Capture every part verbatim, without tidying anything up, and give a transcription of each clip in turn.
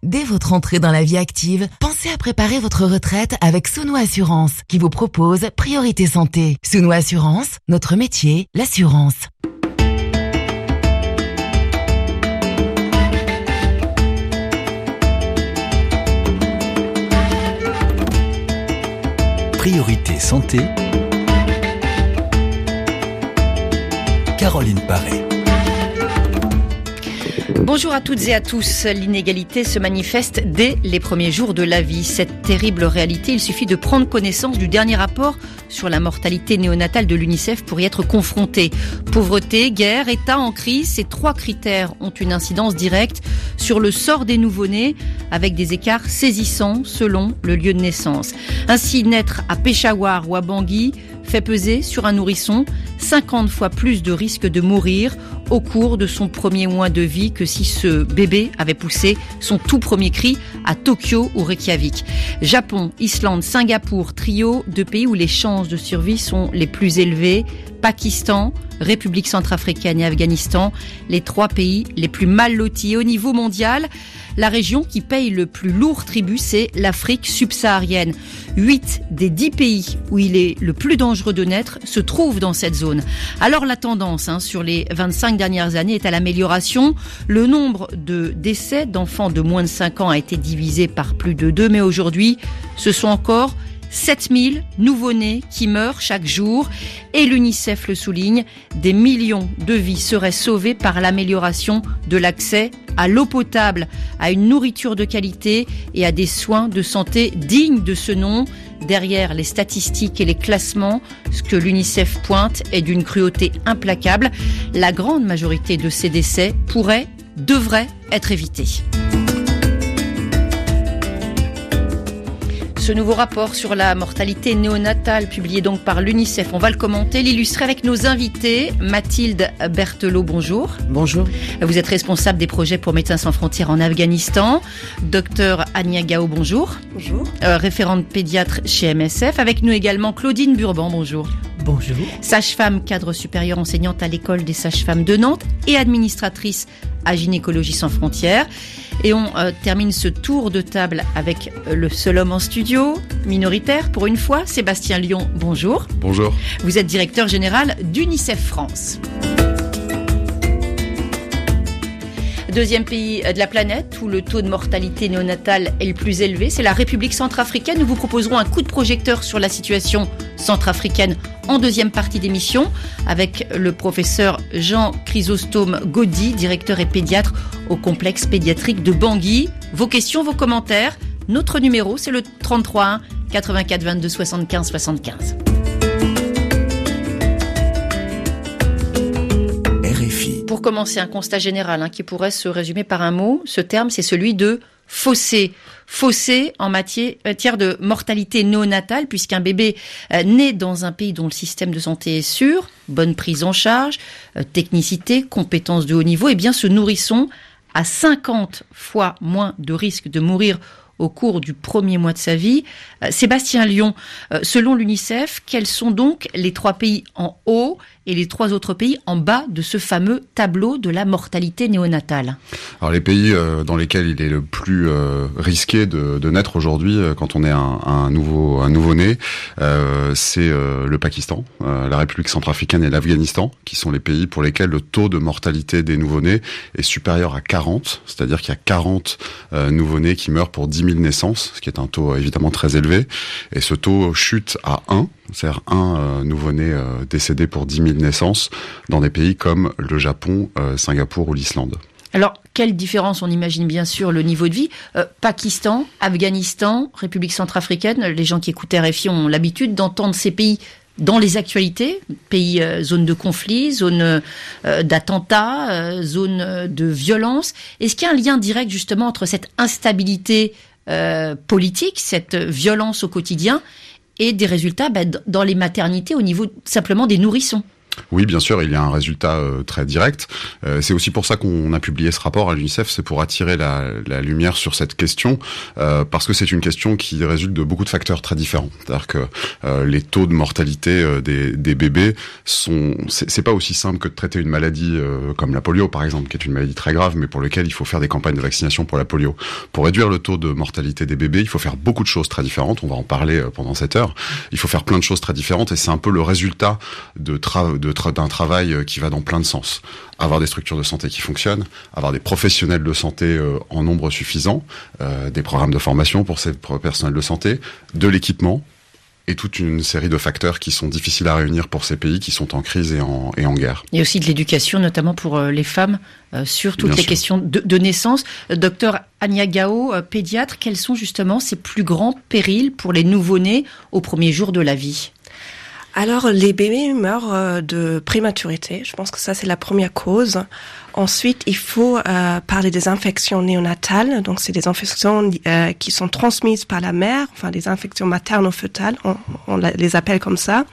Dès votre entrée dans la vie active, pensez à préparer votre retraite avec Souno Assurance, qui vous propose Priorité Santé. Souno Assurance, notre métier, l'assurance. Priorité Santé, Caroline Paré. Bonjour à toutes et à tous. L'inégalité se manifeste dès les premiers jours de la vie. Cette terrible réalité, il suffit de prendre connaissance du dernier rapport sur la mortalité néonatale de l'UNICEF pour y être confronté. Pauvreté, guerre, état en crise, ces trois critères ont une incidence directe sur le sort des nouveau-nés, avec des écarts saisissants selon le lieu de naissance. Ainsi, naître à Peshawar ou à Bangui fait peser sur un nourrisson cinquante fois plus de risque de mourir au cours de son premier mois de vie que si ce bébé avait poussé son tout premier cri à Tokyo ou Reykjavik. Japon, Islande, Singapour, trio de pays où les chances de survie sont les plus élevées. Pakistan, République centrafricaine et Afghanistan, les trois pays les plus mal lotis. Au niveau mondial, la région qui paye le plus lourd tribut, c'est l'Afrique subsaharienne. Huit des dix pays où il est le plus dangereux de naître se trouvent dans cette zone. Alors la tendance hein, sur les vingt-cinq dernières années est à l'amélioration. Le nombre de décès d'enfants de moins de cinq ans a été divisé par plus de deux, mais aujourd'hui, ce sont encore sept mille nouveau-nés qui meurent chaque jour. Et l'UNICEF le souligne, des millions de vies seraient sauvées par l'amélioration de l'accès à l'eau potable, à une nourriture de qualité et à des soins de santé dignes de ce nom. Derrière les statistiques et les classements, ce que l'UNICEF pointe est d'une cruauté implacable. La grande majorité de ces décès pourraient, devraient être évités. Ce nouveau rapport sur la mortalité néonatale, publié donc par l'UNICEF, on va le commenter, l'illustrer avec nos invités. Mathilde Berthelot, bonjour. Bonjour. Vous êtes responsable des projets pour Médecins sans frontières en Afghanistan. Docteur Ania Gao, bonjour. Bonjour. Euh, référente pédiatre chez M S F. Avec nous également Claudine Burban, bonjour. Bonjour. Sage-femme, cadre supérieur enseignante à l'école des sages-femmes de Nantes et administratrice à Gynécologie sans frontières. Et on euh, termine ce tour de table avec euh, le seul homme en studio, minoritaire pour une fois, Sébastien Lyon, bonjour. Bonjour. Vous êtes directeur général d'UNICEF France. Deuxième pays de la planète où le taux de mortalité néonatale est le plus élevé, c'est la République centrafricaine. Nous vous proposerons un coup de projecteur sur la situation centrafricaine en deuxième partie d'émission avec le professeur Jean Chrysostome Gaudy, directeur et pédiatre au complexe pédiatrique de Bangui. Vos questions, vos commentaires, notre numéro c'est le trente-trois un quatre-vingt-quatre vingt-deux soixante-quinze soixante-quinze. Pour commencer, un constat général hein, qui pourrait se résumer par un mot. Ce terme, c'est celui de fossé. Fossé en matière de mortalité néonatale, puisqu'un bébé euh, né dans un pays dont le système de santé est sûr, bonne prise en charge, euh, technicité, compétences de haut niveau, eh bien ce nourrisson a cinquante fois moins de risque de mourir au cours du premier mois de sa vie. Euh, Sébastien Lyon, euh, selon l'UNICEF, quels sont donc les trois pays en haut et les trois autres pays en bas de ce fameux tableau de la mortalité néonatale? Alors les pays euh, dans lesquels il est le plus euh, risqué de, de naître aujourd'hui euh, quand on est un, un nouveau un nouveau-né, euh, c'est euh, le Pakistan, euh, la République centrafricaine et l'Afghanistan, qui sont les pays pour lesquels le taux de mortalité des nouveau-nés est supérieur à quarante, c'est-à-dire qu'il y a quarante euh, nouveau-nés qui meurent pour dix mille naissances, ce qui est un taux euh, évidemment très élevé, et ce taux chute à un, c'est-à-dire un euh, nouveau-né euh, décédé pour dix mille naissances dans des pays comme le Japon, euh, Singapour ou l'Islande. Alors, quelle différence? On imagine bien sûr le niveau de vie. Euh, Pakistan, Afghanistan, République centrafricaine, les gens qui écoutent R F I ont l'habitude d'entendre ces pays dans les actualités, pays euh, zone de conflit, zone euh, d'attentats, euh, zone de violence. Est-ce qu'il y a un lien direct justement entre cette instabilité euh, politique, cette violence au quotidien et des résultats bah, dans les maternités au niveau simplement des nourrissons? Oui, bien sûr, il y a un résultat euh, très direct. Euh, c'est aussi pour ça qu'on a publié ce rapport à l'UNICEF, c'est pour attirer la, la lumière sur cette question, euh, parce que c'est une question qui résulte de beaucoup de facteurs très différents. C'est-à-dire que euh, les taux de mortalité euh, des, des bébés sont, c'est, c'est pas aussi simple que de traiter une maladie euh, comme la polio, par exemple, qui est une maladie très grave, mais pour laquelle il faut faire des campagnes de vaccination pour la polio. Pour réduire le taux de mortalité des bébés, il faut faire beaucoup de choses très différentes. On va en parler euh, pendant cette heure. Il faut faire plein de choses très différentes, et c'est un peu le résultat de travail de tra- d'un travail qui va dans plein de sens. Avoir des structures de santé qui fonctionnent, avoir des professionnels de santé euh, en nombre suffisant, euh, des programmes de formation pour ces personnels de santé, de l'équipement, et toute une série de facteurs qui sont difficiles à réunir pour ces pays qui sont en crise et en, et en guerre. Et aussi de l'éducation, notamment pour euh, les femmes, euh, sur toutes Bien les sûr. questions de, de naissance. Euh, docteur Ania Gao, euh, pédiatre, quels sont justement ces plus grands périls pour les nouveau-nés au premier jour de la vie ? Alors, les bébés meurent de prématurité. Je pense que ça, c'est la première cause. Ensuite, il faut euh, parler des infections néonatales. Donc, c'est des infections euh, qui sont transmises par la mère, enfin des infections materno-fœtales, on, on les appelle comme ça.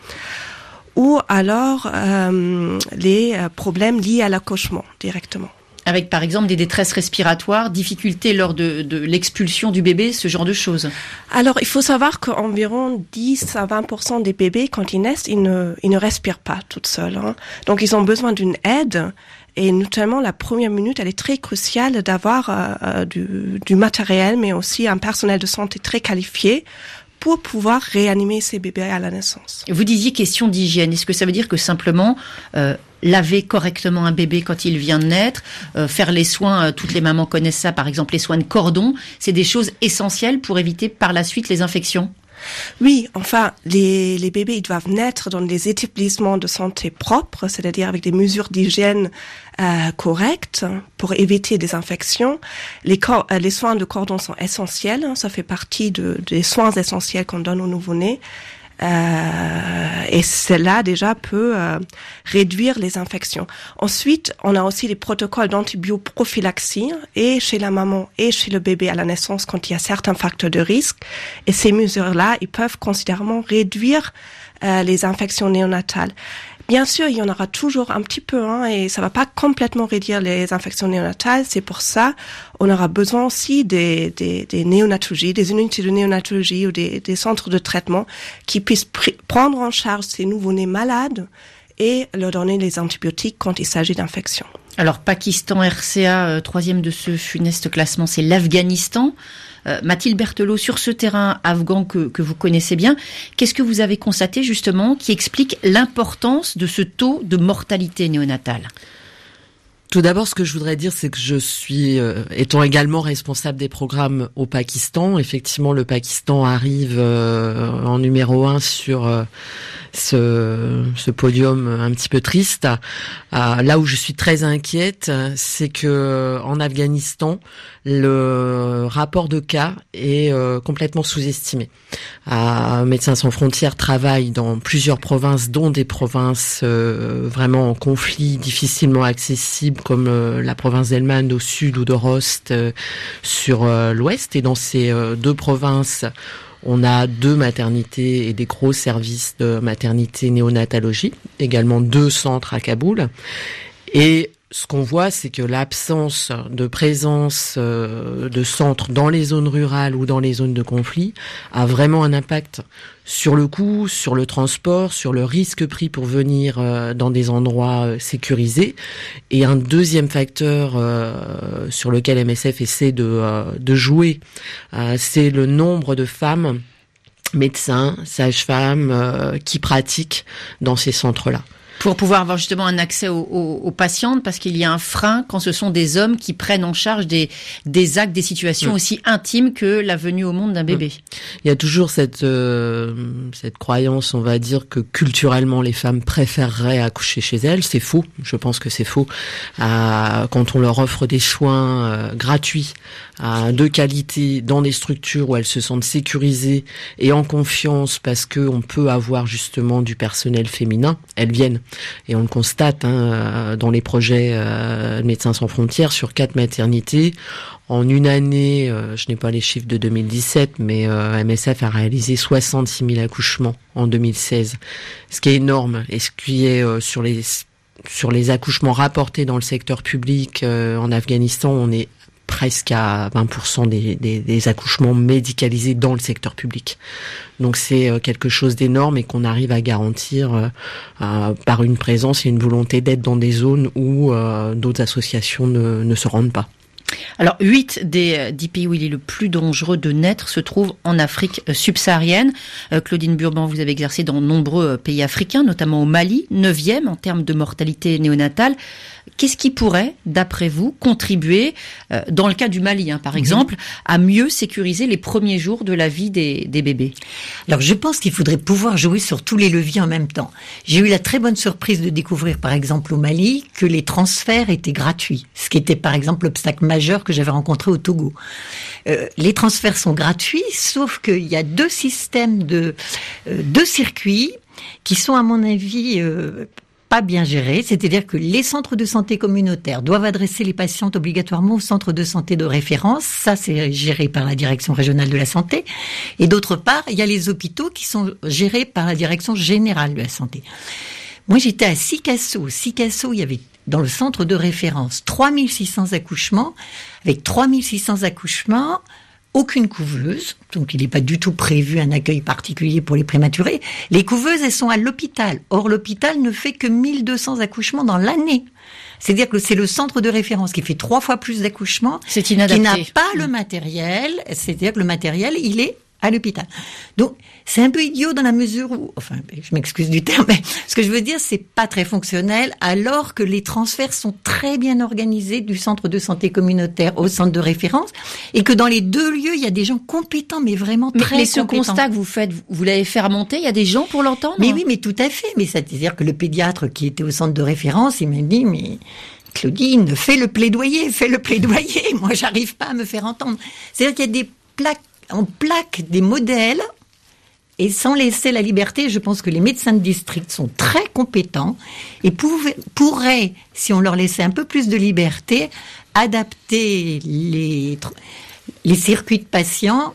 Ou alors euh, les problèmes liés à l'accouchement directement. Avec, par exemple, des détresses respiratoires, difficultés lors de, de l'expulsion du bébé, ce genre de choses. Alors, il faut savoir qu'environ dix à vingt pour cent des bébés, quand ils naissent, ils ne, ils ne respirent pas toutes seuls. Hein. Donc, ils ont besoin d'une aide. Et notamment, la première minute, elle est très cruciale d'avoir euh, du, du matériel, mais aussi un personnel de santé très qualifié pour pouvoir réanimer ces bébés à la naissance. Vous disiez question d'hygiène. Est-ce que ça veut dire que simplement euh, laver correctement un bébé quand il vient de naître, euh, faire les soins, euh, toutes les mamans connaissent ça, par exemple les soins de cordon, c'est des choses essentielles pour éviter par la suite les infections ? Oui, enfin, les, les bébés, ils doivent naître dans des établissements de santé propres, c'est-à-dire avec des mesures d'hygiène euh, correctes pour éviter des infections. Les, cor- les soins de cordon sont essentiels, hein, ça fait partie de, des soins essentiels qu'on donne aux nouveau-nés. Euh, et cela déjà peut euh, réduire les infections. Ensuite, on a aussi les protocoles d'antibioprophylaxie et chez la maman et chez le bébé à la naissance quand il y a certains facteurs de risque. Et ces mesures-là, ils peuvent considérablement réduire euh, les infections néonatales. Bien sûr, il y en aura toujours un petit peu, hein, et ça va pas complètement réduire les infections néonatales. C'est pour ça, on aura besoin aussi des, des, des néonatologies, des unités de néonatologie ou des, des centres de traitement qui puissent pr- prendre en charge ces nouveau-nés malades et leur donner les antibiotiques quand il s'agit d'infections. Alors, Pakistan, R C A, euh, troisième de ce funeste classement, c'est l'Afghanistan. Euh, Mathilde Berthelot, sur ce terrain afghan que, que vous connaissez bien, qu'est-ce que vous avez constaté justement qui explique l'importance de ce taux de mortalité néonatale ? Tout d'abord, ce que je voudrais dire, c'est que je suis, euh, étant également responsable des programmes au Pakistan, effectivement, le Pakistan arrive euh, en numéro un sur euh, ce, ce podium un petit peu triste. Euh, là où je suis très inquiète, c'est que en Afghanistan, le rapport de cas est euh, complètement sous-estimé. Euh, Médecins sans frontières travaille dans plusieurs provinces, dont des provinces euh, vraiment en conflit, difficilement accessibles, comme euh, la province d'Helmand au sud ou de Rost euh, sur euh, l'ouest. Et dans ces euh, deux provinces, on a deux maternités et des gros services de maternité néonatologie, également deux centres à Kaboul. Et ce qu'on voit, c'est que l'absence de présence euh, de centres dans les zones rurales ou dans les zones de conflit a vraiment un impact sur le coût, sur le transport, sur le risque pris pour venir euh, dans des endroits euh, sécurisés. Et un deuxième facteur euh, sur lequel M S F essaie de, euh, de jouer, euh, c'est le nombre de femmes, médecins, sages-femmes euh, qui pratiquent dans ces centres-là. Pour pouvoir avoir justement un accès aux, aux, aux patientes, parce qu'il y a un frein quand ce sont des hommes qui prennent en charge des, des actes, des situations mmh. aussi intimes que la venue au monde d'un bébé. Mmh. Il y a toujours cette, euh, cette croyance, on va dire, que culturellement les femmes préféreraient accoucher chez elles. C'est faux, je pense que c'est faux. Euh, quand on leur offre des soins euh, gratuits, euh, de qualité, dans des structures où elles se sentent sécurisées et en confiance parce que on peut avoir justement du personnel féminin, elles viennent. Et on le constate hein, dans les projets euh, Médecins sans frontières, sur quatre maternités. En une année, euh, je n'ai pas les chiffres de deux mille dix-sept, mais euh, M S F a réalisé soixante-six mille accouchements en deux mille seize, ce qui est énorme. Et ce qui est euh, sur les sur les accouchements rapportés dans le secteur public euh, en Afghanistan, on est presque à vingt pour cent des, des, des accouchements médicalisés dans le secteur public. Donc c'est euh, quelque chose d'énorme et qu'on arrive à garantir euh, euh, par une présence et une volonté d'être dans des zones où euh, d'autres associations ne, ne se rendent pas. Alors, huit des dix pays où il est le plus dangereux de naître se trouvent en Afrique subsaharienne. Euh, Claudine Burban, vous avez exercé dans nombreux pays africains, notamment au Mali, neuvième en termes de mortalité néonatale. Qu'est-ce qui pourrait, d'après vous, contribuer, euh, dans le cas du Mali, hein, par exemple, à mieux sécuriser les premiers jours de la vie des, des bébés? Alors, je pense qu'il faudrait pouvoir jouer sur tous les leviers en même temps. J'ai eu la très bonne surprise de découvrir, par exemple, au Mali, que les transferts étaient gratuits. Ce qui était, par exemple, l'obstacle majeur que j'avais rencontré au Togo. Euh, les transferts sont gratuits, sauf qu'il y a deux systèmes de, euh, deux circuits qui sont, à mon avis, euh, pas bien gérés. C'est-à-dire que les centres de santé communautaires doivent adresser les patientes obligatoirement au centre de santé de référence. Ça, c'est géré par la direction régionale de la santé. Et d'autre part, il y a les hôpitaux qui sont gérés par la direction générale de la santé. Moi, j'étais à Sikasso. Sikasso, il y avait dans le centre de référence trois mille six cents accouchements. Avec trois mille six cents accouchements, aucune couveuse. Donc, il n'est pas du tout prévu un accueil particulier pour les prématurés. Les couveuses, elles sont à l'hôpital. Or, l'hôpital ne fait que mille deux cents accouchements dans l'année. C'est-à-dire que c'est le centre de référence qui fait trois fois plus d'accouchements. C'est inadapté. Qui n'a pas le matériel. C'est-à-dire que le matériel, il est à l'hôpital. Donc, c'est un peu idiot dans la mesure où, enfin, je m'excuse du terme, mais ce que je veux dire, c'est pas très fonctionnel, alors que les transferts sont très bien organisés du centre de santé communautaire au centre de référence, et que dans les deux lieux, il y a des gens compétents, mais vraiment très compétents. Mais ce constat que vous faites, vous l'avez fait remonter, il y a des gens pour l'entendre? Mais oui, mais tout à fait. Mais c'est-à-dire que le pédiatre qui était au centre de référence, il m'a dit, mais Claudine, fais le plaidoyer, fais le plaidoyer. Moi, j'arrive pas à me faire entendre. C'est-à-dire qu'il y a des plaques, on plaque des modèles et sans laisser la liberté. Je pense que les médecins de district sont très compétents et pouvaient, pourraient, si on leur laissait un peu plus de liberté, adapter les, les circuits de patients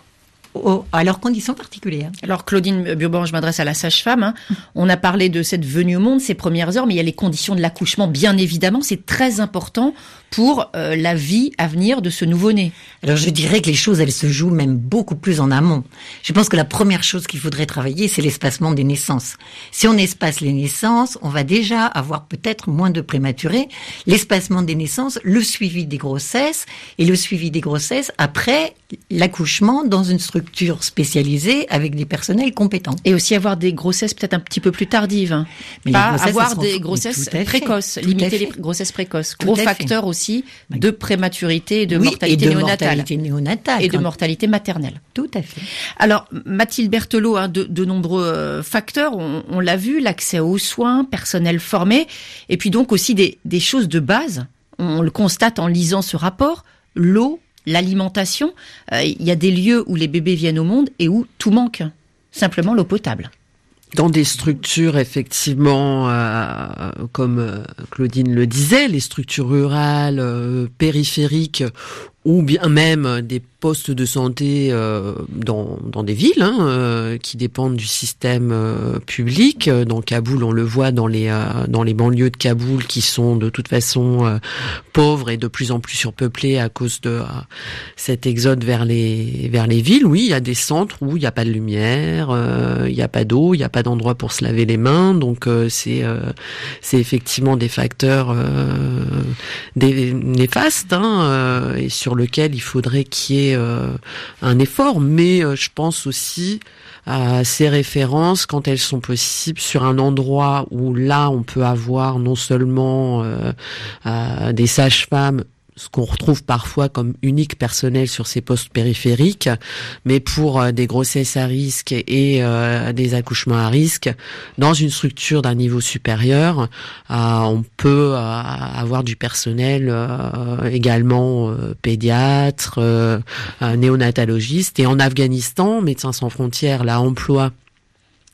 à leurs conditions particulières. Alors Claudine Burban, je m'adresse à la sage-femme. Hein. On a parlé de cette venue au monde, ces premières heures, mais il y a les conditions de l'accouchement, bien évidemment. C'est très important pour euh, la vie à venir de ce nouveau-né. Alors je dirais que les choses, elles se jouent même beaucoup plus en amont. Je pense que la première chose qu'il faudrait travailler, c'est l'espacement des naissances. Si on espace les naissances, on va déjà avoir peut-être moins de prématurés. L'espacement des naissances, le suivi des grossesses et le suivi des grossesses après l'accouchement dans une structure spécialisée avec des personnels compétents. Et aussi avoir des grossesses peut-être un petit peu plus tardives. Hein. Mais pas avoir des grossesses précoces, limiter les grossesses précoces. Gros facteur aussi de prématurité et de oui, mortalité et de néonatale. Mortalité néonatale et de mortalité maternelle. Tout à fait. Alors, Mathilde Berthelot, hein, de, de nombreux facteurs, on, on l'a vu, l'accès aux soins, personnel formé, et puis donc aussi des, des choses de base. On le constate en lisant ce rapport, l'eau, l'alimentation. Euh, il y a des lieux où les bébés viennent au monde et où tout manque. Simplement l'eau potable. Dans des structures, effectivement, euh, comme euh, Claudine le disait, les structures rurales, euh, périphériques, ou bien même des postes de santé euh, dans, dans des villes hein, euh, qui dépendent du système euh, public. Dans Kaboul, on le voit dans les euh, dans les banlieues de Kaboul qui sont de toute façon euh, pauvres et de plus en plus surpeuplées à cause de euh, cet exode vers les vers les villes. Oui, il y a des centres où il n'y a pas de lumière, euh, il n'y a pas d'eau, il n'y a pas d'endroit pour se laver les mains. Donc euh, c'est euh, c'est effectivement des facteurs euh, des, néfastes hein, euh, et sur lequel il faudrait qu'il y ait euh, un effort, mais euh, je pense aussi à ces références quand elles sont possibles sur un endroit où là on peut avoir non seulement euh, euh, des sages-femmes, ce qu'on retrouve parfois comme unique personnel sur ces postes périphériques, mais pour euh, des grossesses à risque et euh, des accouchements à risque, dans une structure d'un niveau supérieur, euh, on peut euh, avoir du personnel euh, également euh, pédiatre, euh, euh, néonatologiste. Et en Afghanistan, Médecins sans frontières là emploie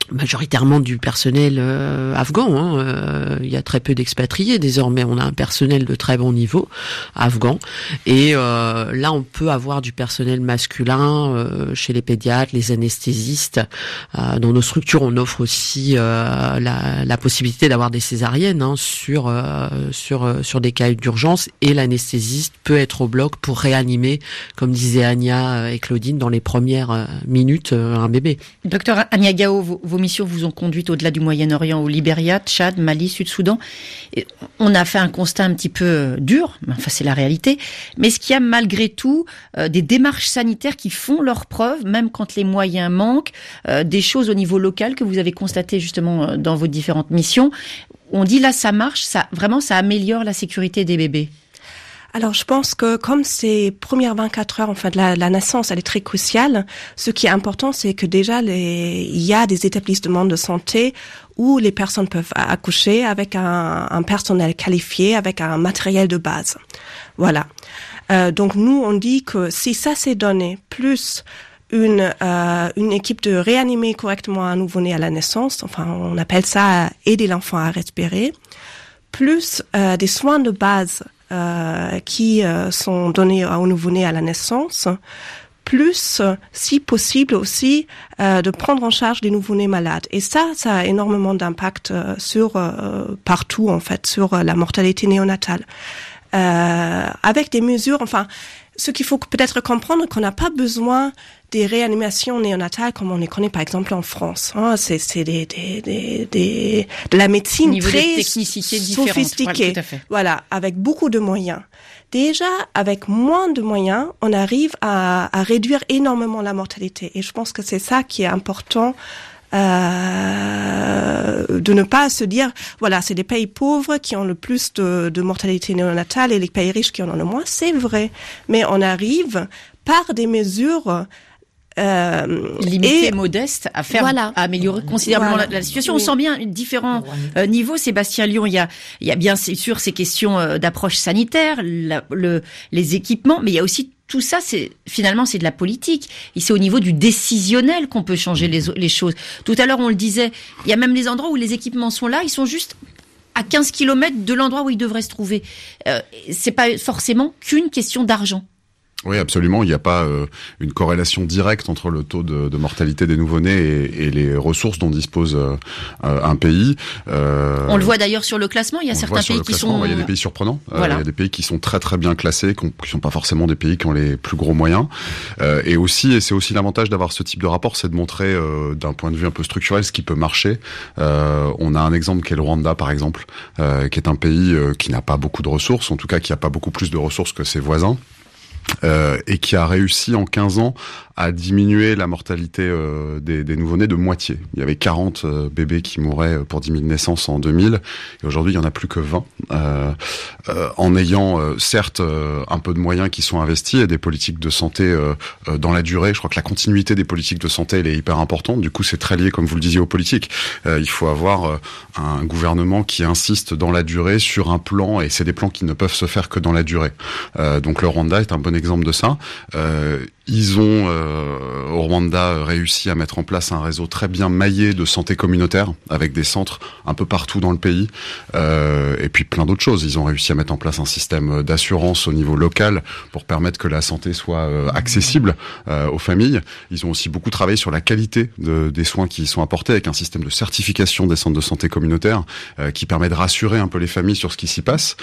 majoritairement du personnel euh, afghan. Hein. Euh, il y a très peu d'expatriés désormais. On a un personnel de très bon niveau afghan. Et euh, là, on peut avoir du personnel masculin euh, chez les pédiatres, les anesthésistes. Euh, dans nos structures, on offre aussi euh, la, la possibilité d'avoir des césariennes hein, sur euh, sur euh, sur des cas d'urgence. Et l'anesthésiste peut être au bloc pour réanimer, comme disaient Anya et Claudine, dans les premières euh, minutes, euh, un bébé. Docteur Anya Gao, vous Vos missions vous ont conduite au-delà du Moyen-Orient, au Libéria, Tchad, Mali, Sud-Soudan. Et on a fait un constat un petit peu dur, enfin c'est la réalité. Mais est-ce qu'il y a malgré tout euh, des démarches sanitaires qui font leurs preuves, même quand les moyens manquent, euh, des choses au niveau local que vous avez constatées justement dans vos différentes missions? On dit là ça marche, ça vraiment ça améliore la sécurité des bébés. Alors, je pense que comme ces premières vingt-quatre heures, enfin, de la, la naissance, elle est très cruciale. Ce qui est important, c'est que déjà, les, il y a des établissements de santé où les personnes peuvent accoucher avec un, un personnel qualifié, avec un matériel de base. Voilà. Euh, donc, nous, on dit que si ça s'est donné, plus une, euh, une équipe de réanimer correctement un nouveau-né à la naissance, enfin, on appelle ça aider l'enfant à respirer, plus euh, des soins de base Euh, qui euh, sont donnés au nouveau-né à la naissance, plus, si possible aussi, euh, de prendre en charge des nouveau-nés malades. Et ça, ça a énormément d'impact euh, sur euh, partout, en fait, sur euh, la mortalité néonatale. Euh, avec des mesures, enfin, ce qu'il faut peut-être comprendre, qu'on n'a pas besoin des réanimations néonatales comme on les connaît par exemple en France. Hein, c'est c'est des, des, des, des, de la médecine niveau très Voilà, sophistiquée. tout à fait. Voilà, avec beaucoup de moyens. Déjà, avec moins de moyens, on arrive à, à réduire énormément la mortalité. Et je pense que c'est ça qui est important. Euh, de ne pas se dire, voilà, c'est des pays pauvres qui ont le plus de, de mortalité néonatale et les pays riches qui en ont le moins. C'est vrai, mais on arrive par des mesures Euh, limité, modeste, à faire, voilà. à améliorer considérablement voilà. la, la situation. Oui. On sent bien différents euh, niveaux. Sébastien Lyon, il y a, il y a bien c'est sûr ces questions euh, d'approche sanitaire, la, le, les équipements, mais il y a aussi tout ça. C'est finalement c'est de la politique. Et c'est au niveau du décisionnel qu'on peut changer les, les choses. Tout à l'heure, on le disait, il y a même des endroits où les équipements sont là, ils sont juste à quinze kilomètres de l'endroit où ils devraient se trouver. Euh, c'est pas forcément qu'une question d'argent. Oui, absolument. Il n'y a pas euh, une corrélation directe entre le taux de, de mortalité des nouveau-nés et, et les ressources dont dispose euh, un pays. Euh, on le voit d'ailleurs sur le classement. Il y a certains pays qui sont... Il y a des pays surprenants. Voilà. Euh, il y a des pays qui sont très très bien classés, qui ne sont pas forcément des pays qui ont les plus gros moyens. Euh, et aussi, et c'est aussi l'avantage d'avoir ce type de rapport, c'est de montrer euh, d'un point de vue un peu structurel ce qui peut marcher. Euh, on a un exemple qui est le Rwanda, par exemple, euh, qui est un pays euh, qui n'a pas beaucoup de ressources, en tout cas qui n'a pas beaucoup plus de ressources que ses voisins. Euh, et qui a réussi en quinze ans à diminuer la mortalité euh, des, des nouveau-nés de moitié. Il y avait quarante euh, bébés qui mouraient pour dix mille naissances en deux mille, et aujourd'hui il y en a plus que vingt, euh, euh, en ayant euh, certes euh, un peu de moyens qui sont investis et des politiques de santé euh, euh, dans la durée. Je crois que la continuité des politiques de santé elle est hyper importante, du coup c'est très lié, comme vous le disiez, aux politiques. Euh, il faut avoir euh, un gouvernement qui insiste dans la durée sur un plan, et c'est des plans qui ne peuvent se faire que dans la durée. Euh, donc le Rwanda est un bon exemple de ça. Euh, Ils ont, euh, au Rwanda, réussi à mettre en place un réseau très bien maillé de santé communautaire, avec des centres un peu partout dans le pays, euh, et puis plein d'autres choses. Ils ont réussi à mettre en place un système d'assurance au niveau local pour permettre que la santé soit euh, accessible euh, aux familles. Ils ont aussi beaucoup travaillé sur la qualité de, des soins qui y sont apportés, avec un système de certification des centres de santé communautaire euh, qui permet de rassurer un peu les familles sur ce qui s'y passe.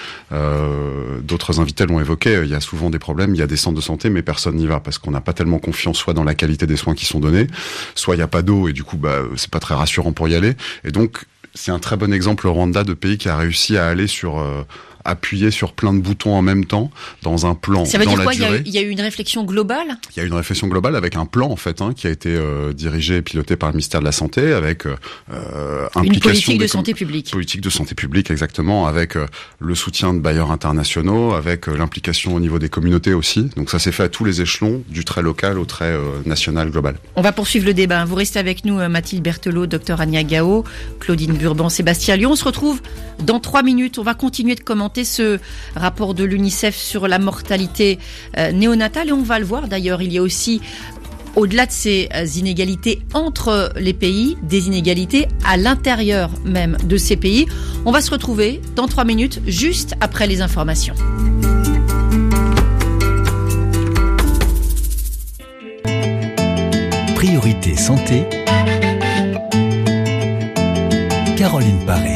Euh, d'autres invités l'ont évoqué, il y a souvent des problèmes, il y a des centres de santé, mais personne n'y va parce qu'on on n'a pas tellement confiance soit dans la qualité des soins qui sont donnés, soit il n'y a pas d'eau et du coup bah c'est pas très rassurant pour y aller. Et donc c'est un très bon exemple, le Rwanda, de pays qui a réussi à aller sur euh, appuyer sur plein de boutons en même temps dans un plan. Ça veut dans dire la quoi? durée. Il y a eu une réflexion globale? Il y a eu une réflexion globale avec un plan en fait hein, qui a été euh, dirigé et piloté par le ministère de la Santé, avec euh, implication une politique de des santé com- publique. Politique de santé publique exactement, avec euh, le soutien de bailleurs internationaux, avec euh, l'implication au niveau des communautés aussi. Donc ça s'est fait à tous les échelons, du très local au très euh, national global. On va poursuivre le débat. Vous restez avec nous, Mathilde Berthelot, docteur Anya Gao, Claudine Burban, Sébastien Lyon. On se retrouve dans trois minutes. On va continuer de commenter ce rapport de l'UNICEF sur la mortalité euh, néonatale, et on va le voir d'ailleurs, il y a aussi au-delà de ces inégalités entre les pays, des inégalités à l'intérieur même de ces pays. On va se retrouver dans trois minutes, juste après les informations. Priorité santé, Caroline Paré.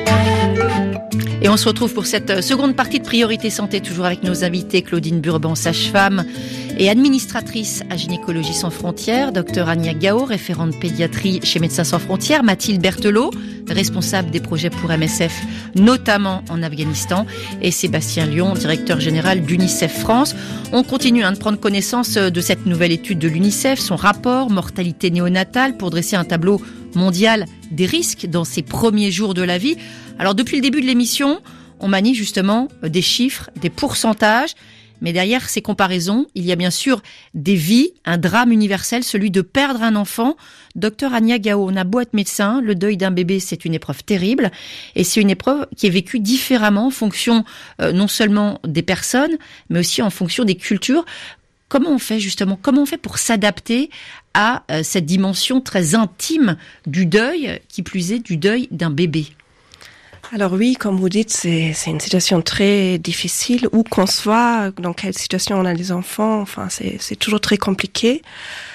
Et on se retrouve pour cette seconde partie de Priorité Santé, toujours avec nos invités Claudine Burban, sage-femme et administratrice à Gynécologie Sans Frontières, docteur Ania Gao, référente pédiatrie chez Médecins Sans Frontières, Mathilde Berthelot, responsable des projets pour M S F, notamment en Afghanistan, et Sébastien Lyon, directeur général d'UNICEF France. On continue hein, de prendre connaissance de cette nouvelle étude de l'UNICEF, son rapport mortalité néonatale, pour dresser un tableau mondial des risques dans ces premiers jours de la vie. Alors depuis le début de l'émission, on manie justement des chiffres, des pourcentages, mais derrière ces comparaisons, il y a bien sûr des vies, un drame universel, celui de perdre un enfant. Docteur Ania Gao, on a beau être médecin, le deuil d'un bébé, c'est une épreuve terrible, et c'est une épreuve qui est vécue différemment en fonction euh, non seulement des personnes, mais aussi en fonction des cultures. Comment on fait justement, comment on fait pour s'adapter à euh, cette dimension très intime du deuil, qui plus est du deuil d'un bébé? Alors oui, comme vous dites, c'est, c'est une situation très difficile. Où qu'on soit, dans quelle situation on a des enfants, enfin c'est, c'est toujours très compliqué.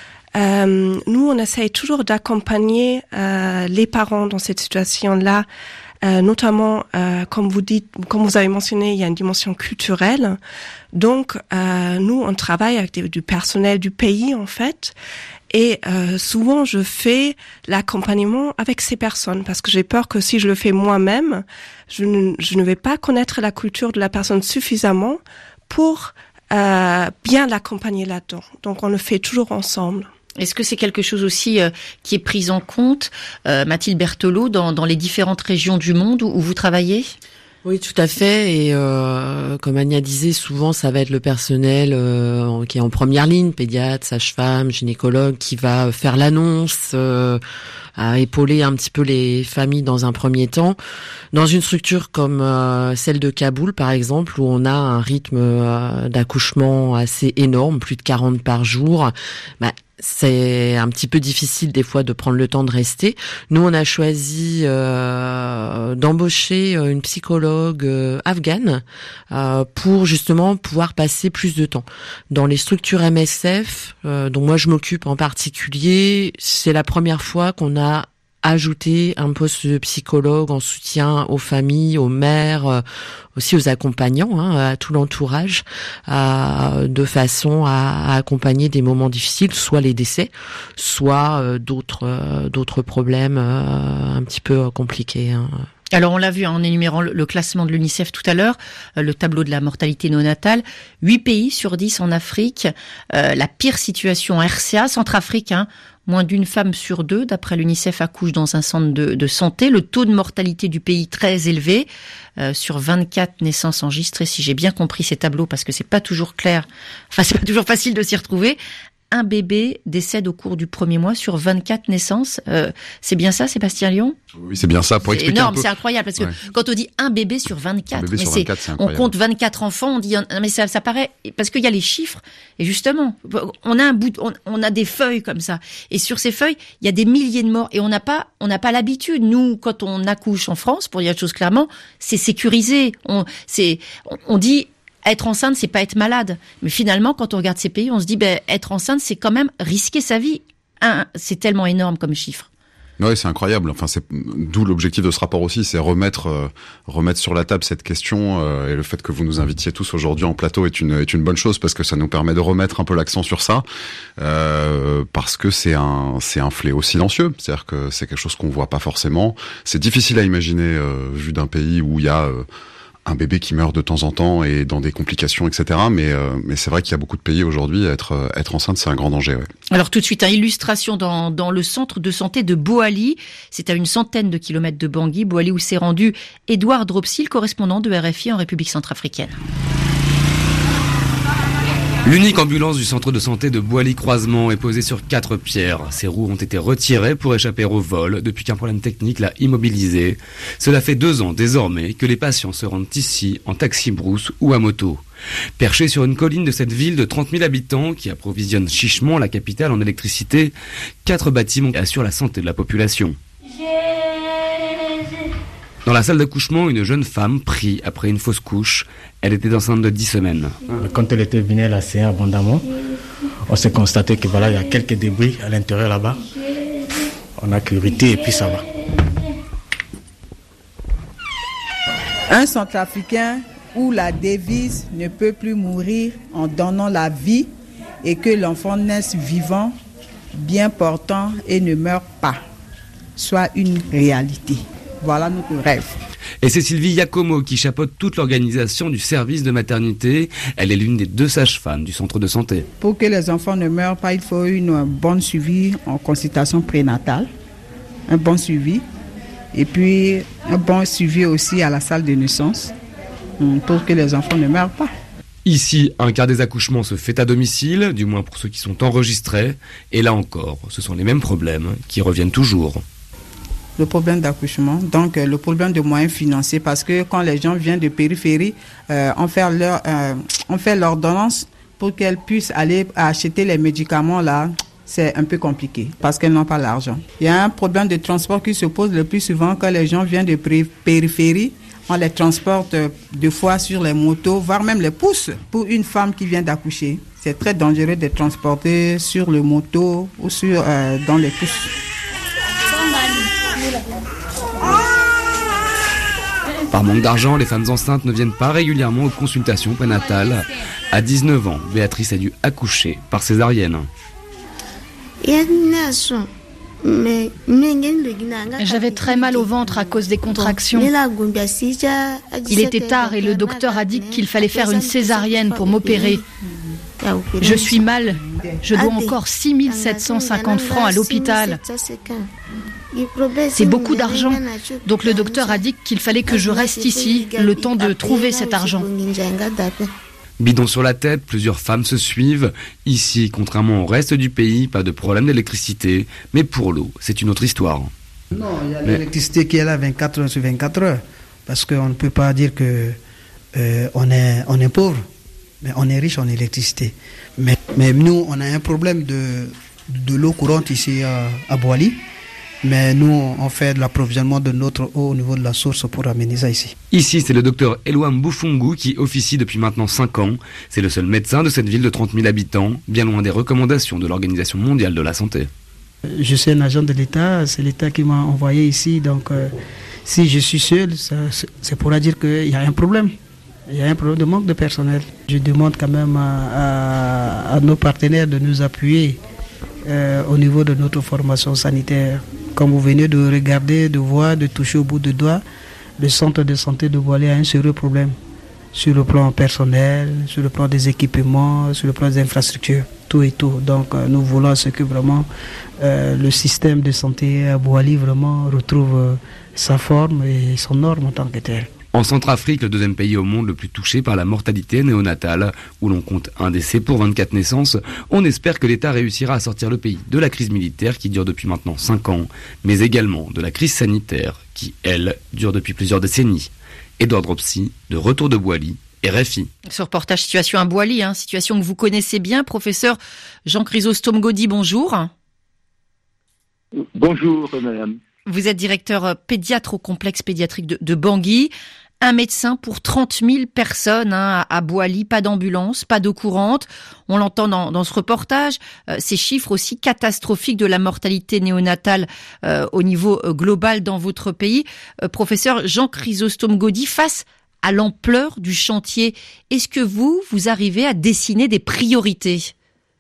Euh, nous, on essaye toujours d'accompagner euh, les parents dans cette situation-là. Euh, notamment, euh, comme vous dites, comme vous avez mentionné, il y a une dimension culturelle. Donc, euh, nous, on travaille avec des, du personnel du pays, en fait. Et euh, souvent, je fais l'accompagnement avec ces personnes parce que j'ai peur que si je le fais moi-même, je ne, je ne vais pas connaître la culture de la personne suffisamment pour euh, bien l'accompagner là-dedans. Donc, on le fait toujours ensemble. Est-ce que c'est quelque chose aussi euh, qui est pris en compte, euh, Mathilde Berthelot, dans, dans les différentes régions du monde où, où vous travaillez ? Oui, tout à fait. Et euh, comme Ania disait, souvent ça va être le personnel euh, qui est en première ligne, pédiatre, sage-femme, gynécologue, qui va faire l'annonce, euh, à épauler un petit peu les familles dans un premier temps. Dans une structure comme euh, celle de Kaboul, par exemple, où on a un rythme euh, d'accouchement assez énorme, plus de quarante par jour, bah, c'est un petit peu difficile des fois de prendre le temps de rester. Nous, on a choisi euh, d'embaucher une psychologue euh, afghane euh, pour justement pouvoir passer plus de temps. Dans les structures M S F, euh, dont moi je m'occupe en particulier, c'est la première fois qu'on a ajouter un poste de psychologue en soutien aux familles, aux mères, euh, aussi aux accompagnants, hein, à tout l'entourage, euh, de façon à, à accompagner des moments difficiles, soit les décès, soit euh, d'autres euh, d'autres problèmes euh, un petit peu compliqués. Hein. Alors on l'a vu hein, en énumérant le, le classement de l'UNICEF tout à l'heure, euh, le tableau de la mortalité néonatale, huit pays sur dix en Afrique, euh, la pire situation en R C A, Centrafrique, hein, moins d'une femme sur deux, d'après l'UNICEF, accouche dans un centre de, de santé. Le taux de mortalité du pays très élevé, euh, sur vingt-quatre naissances enregistrées, si j'ai bien compris ces tableaux, parce que c'est pas toujours clair, enfin c'est pas toujours facile de s'y retrouver. Un bébé décède au cours du premier mois sur vingt-quatre naissances. Euh, c'est bien ça, Sébastien Lyon ? Oui, c'est bien ça. Pour c'est expliquer énorme, un peu. c'est incroyable, parce que ouais. quand on dit un bébé sur vingt-quatre, bébé mais sur c'est, vingt-quatre, c'est on compte vingt-quatre enfants, on dit, mais ça, ça paraît, parce qu'il y a les chiffres, et justement, on a un bout, on, on a des feuilles comme ça, et sur ces feuilles, il y a des milliers de morts, et on n'a pas, on n'a pas l'habitude. Nous, quand on accouche en France, pour dire la chose clairement, c'est sécurisé. On, c'est, on, on dit, être enceinte, c'est pas être malade. Mais finalement, quand on regarde ces pays, on se dit, ben, être enceinte, c'est quand même risquer sa vie. Un, c'est tellement énorme comme chiffre. Oui, c'est incroyable. Enfin, c'est d'où l'objectif de ce rapport aussi, c'est remettre euh, remettre sur la table cette question euh, et le fait que vous nous invitiez tous aujourd'hui en plateau est une est une bonne chose parce que ça nous permet de remettre un peu l'accent sur ça euh, parce que c'est un c'est un fléau silencieux. C'est-à-dire que c'est quelque chose qu'on voit pas forcément. C'est difficile à imaginer euh, vu d'un pays où il y a euh, un bébé qui meurt de temps en temps et dans des complications, et cetera. Mais euh, mais c'est vrai qu'il y a beaucoup de pays aujourd'hui, être être enceinte, c'est un grand danger. Ouais. Alors tout de suite, une illustration dans dans le centre de santé de Boali. C'est à une centaine de kilomètres de Bangui, Boali, où s'est rendu Édouard Dropsil, correspondant de R F I en République centrafricaine. L'unique ambulance du centre de santé de Boali-Croisement est posée sur quatre pierres. Ses roues ont été retirées pour échapper au vol depuis qu'un problème technique l'a immobilisée. Cela fait deux ans désormais que les patients se rendent ici en taxi-brousse ou à moto. Perché sur une colline de cette ville de trente mille habitants qui approvisionne chichement la capitale en électricité, quatre bâtiments assurent la santé de la population. Dans la salle d'accouchement, une jeune femme prie après une fausse couche. Elle était enceinte de dix semaines. Quand elle était venue, elle a saigné abondamment. On s'est constaté que voilà, il y a quelques débris à l'intérieur là-bas. On a curité et puis ça va. Un centrafricain où la devise ne peut plus mourir en donnant la vie et que l'enfant naisse vivant, bien portant et ne meure pas, soit une réalité. Voilà notre rêve. Et c'est Sylvie Yacomo qui chapeaute toute l'organisation du service de maternité. Elle est l'une des deux sages-femmes du centre de santé. Pour que les enfants ne meurent pas, il faut une bonne suivi en consultation prénatale, un bon suivi, et puis un bon suivi aussi à la salle de naissance, pour que les enfants ne meurent pas. Ici, un quart des accouchements se fait à domicile, du moins pour ceux qui sont enregistrés. Et là encore, ce sont les mêmes problèmes qui reviennent toujours. Le problème d'accouchement, donc euh, le problème de moyens financiers, parce que quand les gens viennent de périphérie, euh, on fait leur, euh, on fait l'ordonnance pour qu'elles puissent aller acheter les médicaments là. C'est un peu compliqué parce qu'elles n'ont pas l'argent. Il y a un problème de transport qui se pose le plus souvent quand les gens viennent de périphérie. On les transporte deux fois sur les motos, voire même les pousse. Pour une femme qui vient d'accoucher, c'est très dangereux de transporter sur le moto ou sur euh, dans les pousses. Par manque d'argent, les femmes enceintes ne viennent pas régulièrement aux consultations prénatales. À dix-neuf ans, Béatrice a dû accoucher par césarienne. J'avais très mal au ventre à cause des contractions. Il était tard et le docteur a dit qu'il fallait faire une césarienne pour m'opérer. Je suis mal. Je dois encore six mille sept cent cinquante francs à l'hôpital. C'est beaucoup d'argent. Donc le docteur a dit qu'il fallait que je reste ici le temps de trouver cet argent. Bidon sur la tête, plusieurs femmes se suivent. Ici, contrairement au reste du pays, pas de problème d'électricité. Mais pour l'eau, c'est une autre histoire. Non, il y a mais... l'électricité qui est là vingt-quatre heures sur vingt-quatre heures. Parce qu'on ne peut pas dire que euh, on est, on est pauvre. Mais on est riche en électricité. Mais, mais nous, on a un problème de, de l'eau courante ici à, à Boali. Mais nous, on fait de l'approvisionnement de notre eau au niveau de la source pour amener ça ici. Ici, c'est le docteur Eloi Mbufungu qui officie depuis maintenant cinq ans. C'est le seul médecin de cette ville de trente mille habitants, bien loin des recommandations de l'Organisation mondiale de la santé. Je suis un agent de l'État, c'est l'État qui m'a envoyé ici. Donc, euh, si je suis seul, ça, c'est pour dire qu'il y a un problème. Il y a un problème de manque de personnel. Je demande quand même à, à, à nos partenaires de nous appuyer euh, au niveau de notre formation sanitaire. Comme vous venez de regarder, de voir, de toucher au bout du doigt, le centre de santé de Boali a un sérieux problème sur le plan personnel, sur le plan des équipements, sur le plan des infrastructures, tout et tout. Donc euh, nous voulons ce que vraiment euh, le système de santé à Boali vraiment retrouve euh, sa forme et son norme en tant que tel. En Centrafrique, le deuxième pays au monde le plus touché par la mortalité néonatale, où l'on compte un décès pour vingt-quatre naissances, on espère que l'État réussira à sortir le pays de la crise militaire qui dure depuis maintenant cinq ans, mais également de la crise sanitaire qui, elle, dure depuis plusieurs décennies. Édouard Dropsy, de retour de Boali, R F I. Ce reportage situation à Boali, hein, situation que vous connaissez bien, professeur Jean-Chrysostome Gaudy, bonjour. Bonjour, madame. Vous êtes directeur pédiatre au complexe pédiatrique de, de Bangui. Un médecin pour trente mille personnes hein, à Boali, pas d'ambulance, pas d'eau courante. On l'entend dans, dans ce reportage. Euh, ces chiffres aussi catastrophiques de la mortalité néonatale euh, au niveau euh, global dans votre pays. Euh, professeur Jean-Chrysostome Gaudy, face à l'ampleur du chantier, est-ce que vous, vous arrivez à dessiner des priorités ?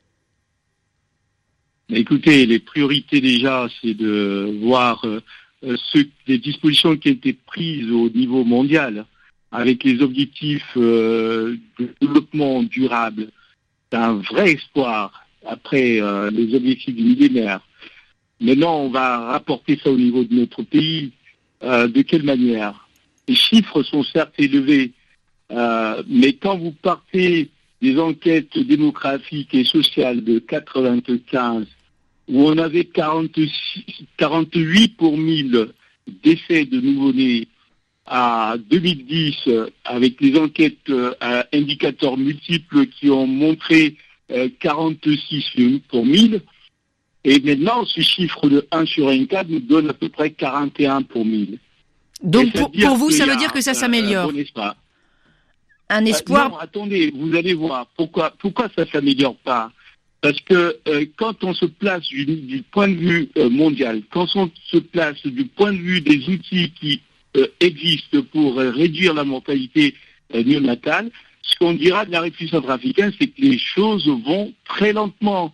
Écoutez, les priorités déjà, c'est de voir euh, ce, les dispositions qui ont été prises au niveau mondial avec les objectifs euh, de développement durable. C'est un vrai espoir après euh, les objectifs du millénaire. Maintenant, on va rapporter ça au niveau de notre pays. Euh, de quelle manière ? Les chiffres sont certes élevés, euh, mais quand vous partez des enquêtes démographiques et sociales de quatre-vingt-quinze, où on avait quarante-six, quarante-huit pour mille décès de nouveau-nés à deux mille dix, euh, avec les enquêtes euh, à indicateurs multiples qui ont montré euh, quarante-six pour mille. Et maintenant, ce chiffre de un sur un cas nous donne à peu près quarante et un pour mille. Donc pour, pour vous, ça veut dire que ça s'améliore. Un, un espoir. Euh, non, attendez, vous allez voir. Pourquoi, pourquoi ça s'améliore pas? Parce que euh, quand on se place du, du point de vue euh, mondial, quand on se place du point de vue des outils qui euh, existent pour euh, réduire la mortalité euh, néonatale, ce qu'on dira de la République centrafricaine, c'est que les choses vont très lentement.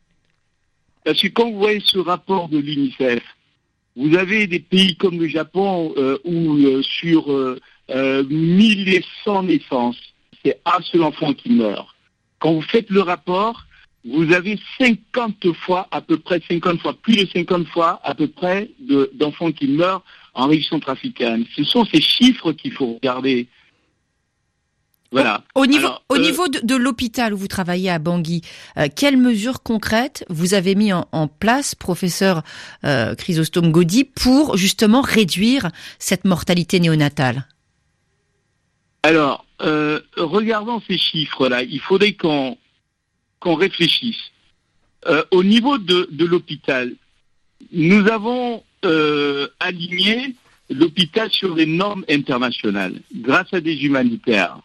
Parce que quand vous voyez ce rapport de l'UNICEF, vous avez des pays comme le Japon euh, où euh, sur euh, euh, mille cent naissances, c'est un seul enfant qui meurt. Quand vous faites le rapport, vous avez cinquante fois, à peu près cinquante fois, plus de cinquante fois à peu près de, d'enfants qui meurent en République centrafricaine. Ce sont ces chiffres qu'il faut regarder. Voilà. Au niveau, Alors, au euh, niveau de, de l'hôpital où vous travaillez à Bangui, euh, quelles mesures concrètes vous avez mis en, en place, professeur euh, Chrysostome Gaudy, pour justement réduire cette mortalité néonatale? Alors, euh, regardons ces chiffres-là. Il faudrait qu'on qu'on réfléchisse. Euh, au niveau de, de l'hôpital, nous avons euh, aligné l'hôpital sur les normes internationales grâce à des humanitaires.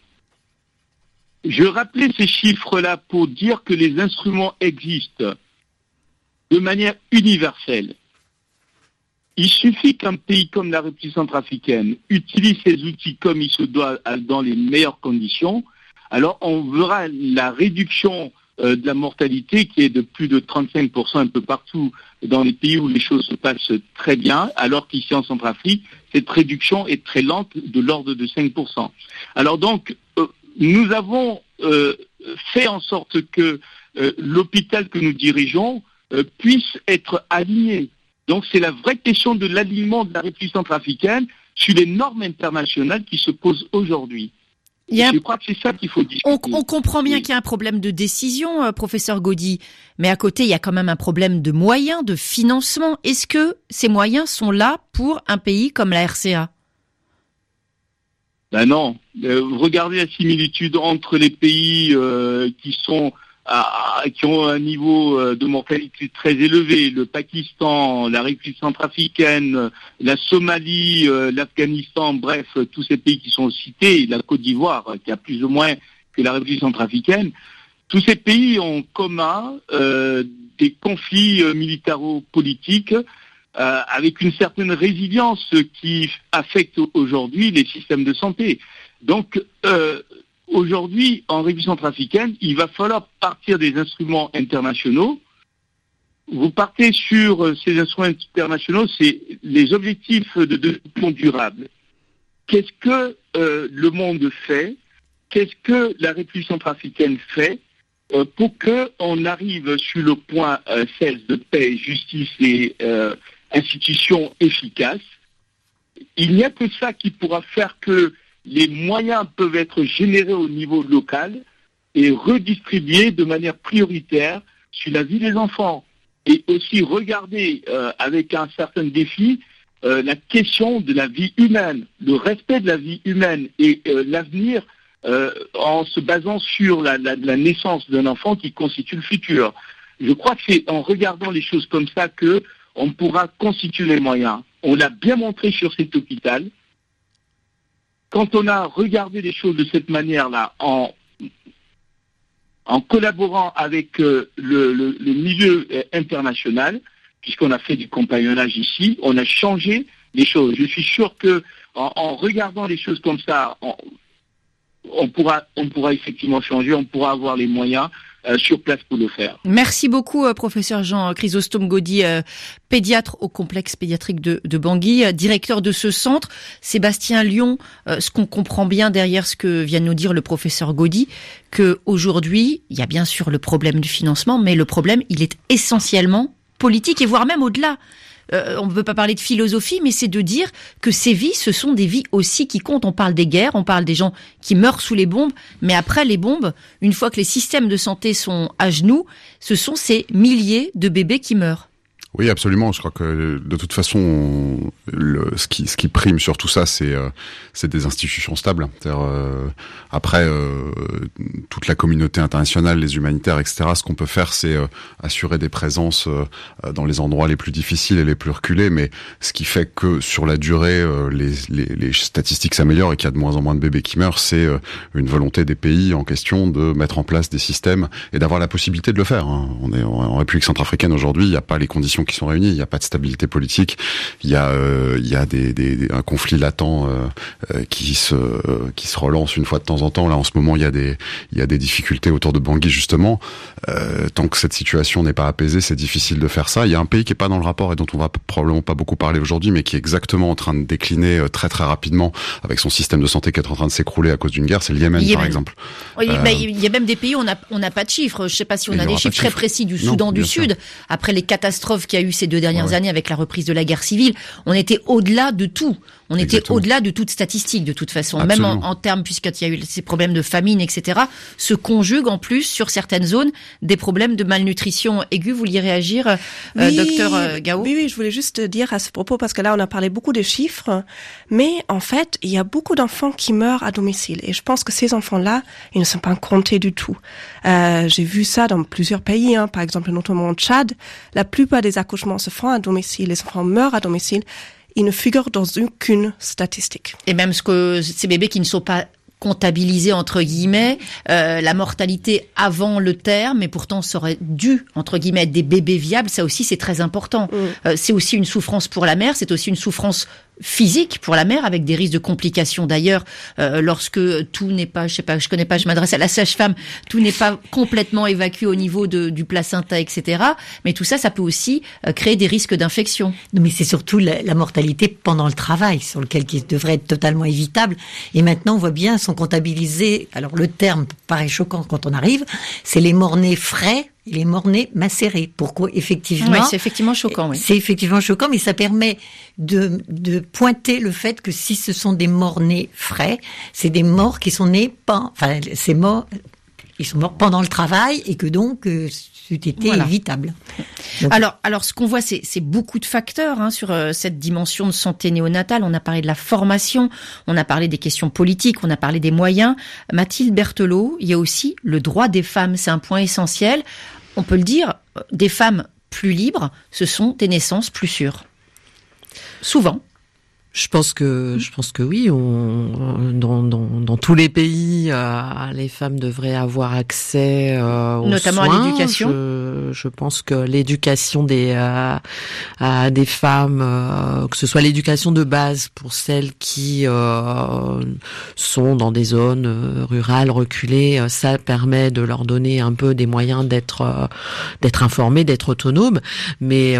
Je rappelais ces chiffres-là pour dire que les instruments existent de manière universelle. Il suffit qu'un pays comme la République centrafricaine utilise ces outils comme il se doit dans les meilleures conditions, alors on verra la réduction euh, de la mortalité qui est de plus de trente-cinq pour cent un peu partout dans les pays où les choses se passent très bien, alors qu'ici en Centrafrique, cette réduction est très lente, de l'ordre de cinq pour cent. Alors donc, euh, nous avons euh, fait en sorte que euh, l'hôpital que nous dirigeons euh, puisse être aligné. Donc c'est la vraie question de l'alignement de la République centrafricaine sur les normes internationales qui se posent aujourd'hui. A... Je crois que c'est ça qu'il faut discuter. On, on comprend bien oui. qu'il y a un problème de décision, euh, professeur Gaudy, mais à côté, il y a quand même un problème de moyens, de financement. Est-ce que ces moyens sont là pour un pays comme la R C A ? Ben non. Euh, regardez la similitude entre les pays euh, qui sont à, qui ont un niveau de mortalité très élevé, le Pakistan, la République centrafricaine, la Somalie, euh, l'Afghanistan, bref, tous ces pays qui sont cités, la Côte d'Ivoire, qui a plus ou moins que la République centrafricaine, tous ces pays ont en commun euh, des conflits euh, militaro-politiques euh, avec une certaine résilience qui affecte aujourd'hui les systèmes de santé. Donc, euh, aujourd'hui, en République centrafricaine, il va falloir partir des instruments internationaux. Vous partez sur ces instruments internationaux, c'est les objectifs de développement durable. Qu'est-ce que euh, le monde fait? Qu'est-ce que la République centrafricaine fait euh, pour qu'on arrive sur le point euh, seize de paix, justice et euh, institutions efficaces? Il n'y a que ça qui pourra faire que les moyens peuvent être générés au niveau local et redistribués de manière prioritaire sur la vie des enfants. Et aussi regarder euh, avec un certain défi euh, la question de la vie humaine, le respect de la vie humaine et euh, l'avenir euh, en se basant sur la, la, la naissance d'un enfant qui constitue le futur. Je crois que c'est en regardant les choses comme ça que on pourra constituer les moyens. On l'a bien montré sur cet hôpital. Quand on a regardé les choses de cette manière-là, en, en collaborant avec euh, le, le, le milieu euh, international, puisqu'on a fait du compagnonnage ici, on a changé les choses. Je suis sûr que en, en regardant les choses comme ça, on, on pourra, on pourra effectivement changer, on pourra avoir les moyens Euh, sur place pour le faire. Merci beaucoup, euh, professeur Jean Chrysostome Gaudy, euh, pédiatre au complexe pédiatrique de, de Bangui, euh, directeur de ce centre. Sébastien Lyon, euh, ce qu'on comprend bien derrière ce que vient de nous dire le professeur Gaudy, que aujourd'hui, il y a bien sûr le problème du financement, mais le problème, il est essentiellement politique et voire même au-delà. Euh, on ne peut pas parler de philosophie, mais c'est de dire que ces vies, ce sont des vies aussi qui comptent. On parle des guerres, on parle des gens qui meurent sous les bombes, mais après les bombes, une fois que les systèmes de santé sont à genoux, ce sont ces milliers de bébés qui meurent. Oui, absolument. Je crois que de toute façon, le, ce qui ce qui prime sur tout ça, c'est euh, c'est des institutions stables. C'est-à-dire, euh, après, euh, toute la communauté internationale, les humanitaires, et cetera. Ce qu'on peut faire, c'est euh, assurer des présences euh, dans les endroits les plus difficiles et les plus reculés. Mais ce qui fait que sur la durée, euh, les, les les statistiques s'améliorent et qu'il y a de moins en moins de bébés qui meurent, c'est euh, une volonté des pays en question de mettre en place des systèmes et d'avoir la possibilité de le faire. Hein. On est en République centrafricaine aujourd'hui, il n'y a pas les conditions qui sont réunies, il n'y a pas de stabilité politique, il y a euh, il y a des, des un conflit latent euh, euh, qui se euh, qui se relance une fois de temps en temps. Là en ce moment il y a des il y a des difficultés autour de Bangui justement. Euh, tant que cette situation n'est pas apaisée, c'est difficile de faire ça. Il y a un pays qui est pas dans le rapport et dont on va probablement pas beaucoup parler aujourd'hui, mais qui est exactement en train de décliner euh, très très rapidement avec son système de santé qui est en train de s'écrouler à cause d'une guerre. C'est le Yémen, Yémen. par exemple. Oui, euh, mais il y a même des pays où on n'a on n'a pas de chiffres. Je sais pas si on a des chiffres très précis du Soudan non, du Sud. Sûr. Après les catastrophes qu'il y a eu ces deux dernières ouais. années avec la reprise de la guerre civile, on était au-delà de tout. On était Exactement. au-delà de toute statistique, de toute façon. Absolument. Même en, en termes, puisqu'il y a eu ces problèmes de famine, et cetera, se conjuguent en plus, sur certaines zones, des problèmes de malnutrition aiguë. Vous vouliez réagir, euh, oui, docteur euh, Gao? Oui, oui, je voulais juste dire à ce propos, parce que là, on a parlé beaucoup de chiffres, mais en fait, il y a beaucoup d'enfants qui meurent à domicile. Et je pense que ces enfants-là, ils ne sont pas comptés du tout. Euh, j'ai vu ça dans plusieurs pays, hein, par exemple, notamment au Tchad. La plupart des accouchements se font à domicile, les enfants meurent à domicile. Ils ne figurent dans aucune statistique. Et même ce que ces bébés qui ne sont pas comptabilisés entre guillemets, euh, la mortalité avant le terme, mais pourtant ça aurait dû entre guillemets être des bébés viables. Ça aussi c'est très important. Mmh. Euh, c'est aussi une souffrance pour la mère, c'est aussi une souffrance physique pour la mère, avec des risques de complications d'ailleurs, euh, lorsque tout n'est pas, je sais pas, je connais pas, je m'adresse à la sage-femme, tout n'est pas complètement évacué au niveau de, du placenta, et cetera. Mais tout ça, ça peut aussi euh, créer des risques d'infection. Non, mais c'est surtout la, la mortalité pendant le travail, sur lequel qui devrait être totalement évitable. Et maintenant, on voit bien, sont comptabilisés, alors le terme paraît choquant quand on arrive, c'est les morts-nés frais, et les morts-nés macérés. Pourquoi effectivement oui, c'est effectivement choquant. Oui. C'est effectivement choquant, mais ça permet de, de pointer le fait que si ce sont des morts-nés frais, c'est des morts qui sont nés pas, enfin, c'est morts, ils sont morts pendant le travail et que donc euh, c'eût été voilà. évitable. Donc, alors, alors, ce qu'on voit, c'est, c'est beaucoup de facteurs hein, sur euh, cette dimension de santé néonatale. On a parlé de la formation, on a parlé des questions politiques, on a parlé des moyens. Mathilde Berthelot, il y a aussi le droit des femmes. C'est un point essentiel. On peut le dire, des femmes plus libres, ce sont des naissances plus sûres. Souvent. Je pense que je pense que oui. On, dans, dans, dans tous les pays, euh, les femmes devraient avoir accès euh, aux notamment soins. à l'éducation. Je, je pense que l'éducation des euh, à des femmes, euh, que ce soit l'éducation de base pour celles qui euh, sont dans des zones rurales reculées, ça permet de leur donner un peu des moyens d'être euh, d'être informées, d'être autonomes. Mais